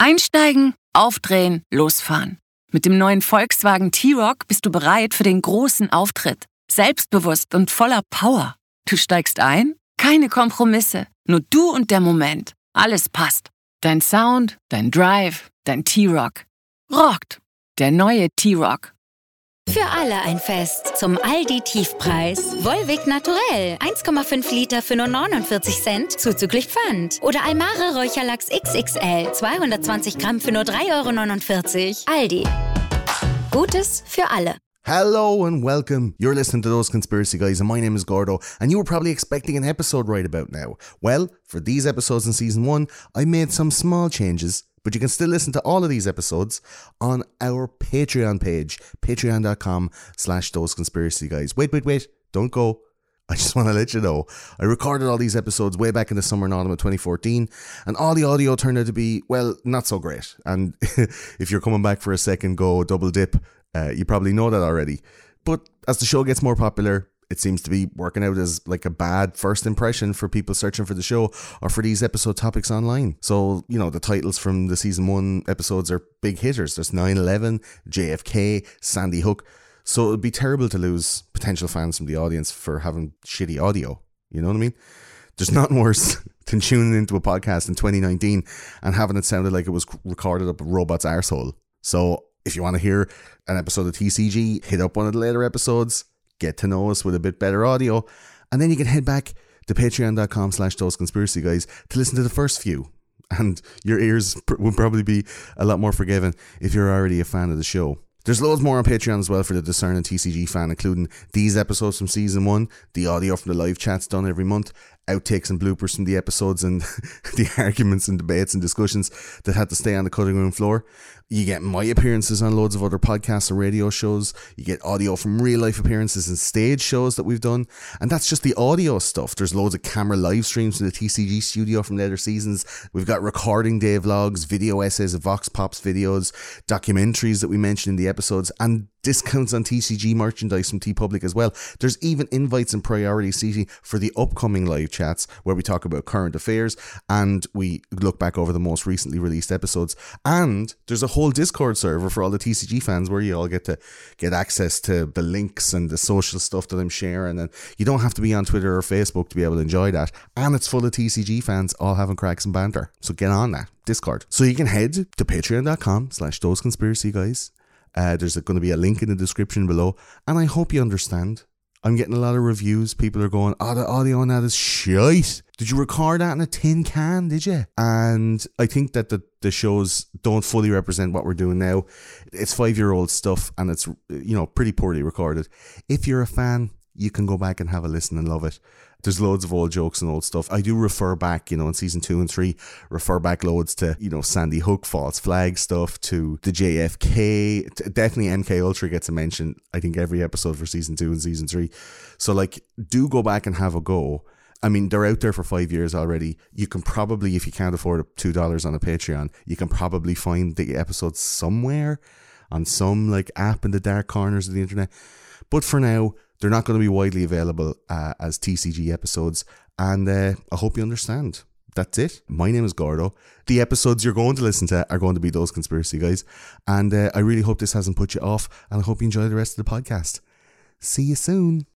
Einsteigen, aufdrehen, losfahren. Mit dem neuen Volkswagen T-Roc bist du bereit für den großen Auftritt. Selbstbewusst und voller Power. Du steigst ein? Keine Kompromisse. Nur du und der Moment. Alles passt. Dein Sound, dein Drive, dein T-Roc. Rockt. Der neue T-Roc. Für alle ein Fest. Zum Aldi-Tiefpreis. Volvic Naturell. 1,5 Liter für nur 49 Cent, zuzüglich Pfand. Oder Almare Räucherlachs XXL. 220 Gramm für nur 3,49 €. Aldi. Gutes für alle. Hello and welcome. You're listening to Those Conspiracy Guys and my name is Gordo, and you were probably expecting an episode right about now. Well, for these episodes in season 1, I made some small changes, but you can still listen to all of these episodes on our Patreon page, patreon.com/Those Conspiracy Guys. Wait, don't go. I just want to let you know, I recorded all these episodes way back in the summer and autumn of 2014, and all the audio turned out to be, well, not so great. And if you're coming back for a second go double dip, you probably know that already. But as the show gets more popular, it seems to be working out as like a bad first impression for people searching for the show or for these episode topics online. So, you know, the titles from the season 1 episodes are big hitters. There's 9/11, JFK, Sandy Hook. So it would be terrible to lose potential fans from the audience for having shitty audio. You know what I mean? There's nothing worse than tuning into a podcast in 2019 and having it sounded like it was recorded up a robot's arsehole. So if you want to hear an episode of TCG, hit up one of the later episodes, get to know us with a bit better audio, and then you can head back to patreon.com/Those Conspiracy Guys to listen to the first few. And your ears will probably be a lot more forgiving if you're already a fan of the show. There's loads more on Patreon as well for the discerning TCG fan, including these episodes from season 1, the audio from the live chats done every month, outtakes and bloopers from the episodes, and the arguments and debates and discussions that had to stay on the cutting room floor. You get my appearances on loads of other podcasts and radio shows. You get audio from real life appearances and stage shows that we've done. And that's just the audio stuff. There's loads of camera live streams from the TCG studio from later seasons. We've got recording day vlogs, video essays of Vox Pops videos, documentaries that we mentioned in the episodes, and discounts on TCG merchandise from TeePublic as well. There's even invites and priority seating for the upcoming live chats where we talk about current affairs and we look back over the most recently released episodes. And there's a whole Discord server for all the TCG fans where you all get to get access to the links and the social stuff that I'm sharing, and you don't have to be on Twitter or Facebook to be able to enjoy that. And it's full of TCG fans all having cracks and banter. So get on that Discord. So you can head to patreon.com/Those Conspiracy Guys. There's going to be a link in the description below, and I hope you understand. I'm getting a lot of reviews. People are going, oh, the audio on that is shite. Did you record that in a tin can, did you? And I think that the shows don't fully represent what we're doing now. It's 5-year-old stuff, and it's, you know, pretty poorly recorded. If you're a fan, you can go back and have a listen and love it. There's loads of old jokes and old stuff. I do refer back, you know, in season 2 and 3, refer back loads to, you know, Sandy Hook, false flag stuff, to the JFK. Definitely MK Ultra gets a mention, I think, every episode for season 2 and season 3. So, like, do go back and have a go. I mean, they're out there for 5 years already. You can probably, if you can't afford $2 on a Patreon, you can probably find the episodes somewhere on some, like, app in the dark corners of the internet. But for now, they're not going to be widely available as TCG episodes, and I hope you understand. That's it. My name is Gordo. The episodes you're going to listen to are going to be Those Conspiracy Guys, and I really hope this hasn't put you off, and I hope you enjoy the rest of the podcast. See you soon.